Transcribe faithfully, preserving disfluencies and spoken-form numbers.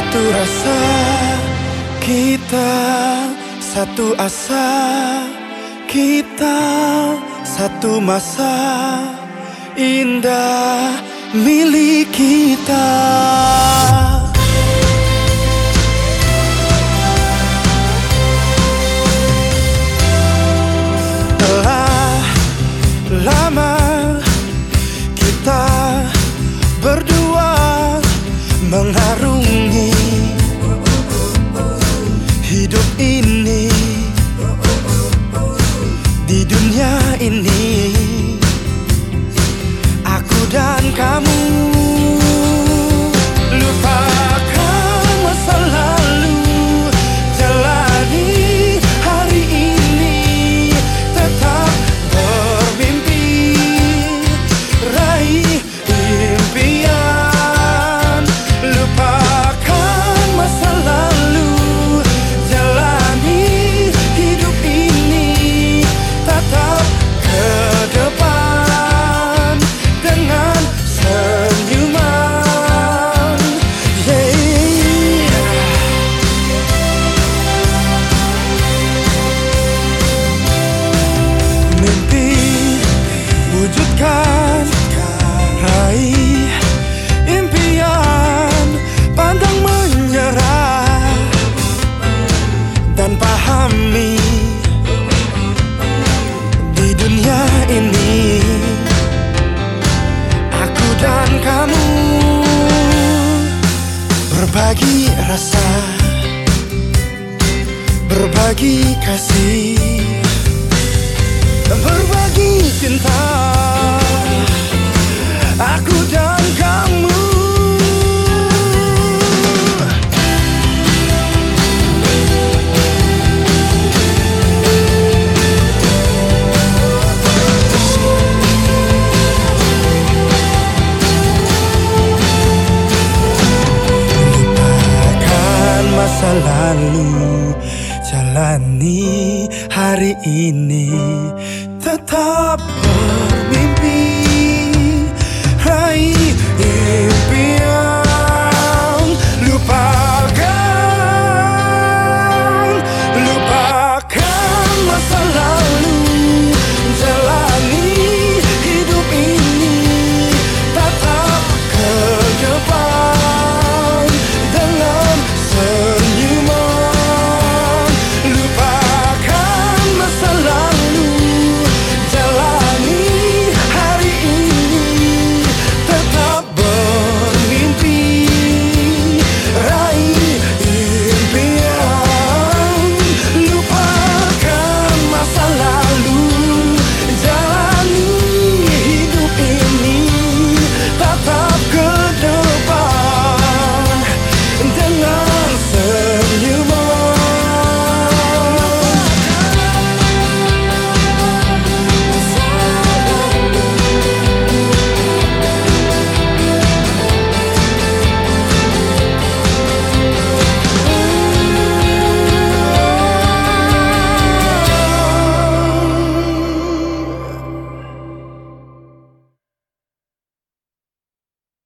Satu rasa kita, satu asa kita, satu masa indah milik kita. Telah lama kita berdua mengarungi hidup ini, di dunia ini, aku dan kamu. Lupakan masa lalu, jalani hari ini, tetap bermimpi, raih impian. Lupakan masa lalu, jalani hidup ini, tetap ke depan dengan senyuman. Yeah. Mimpi wujudkan, raih impian, pantang menyerah dan pahami di dunia ini, aku dan kamu berbagi rasa, berbagi kasih, berbagi cinta, aku dan kamu. Masa lalu, jalani hari ini, tetap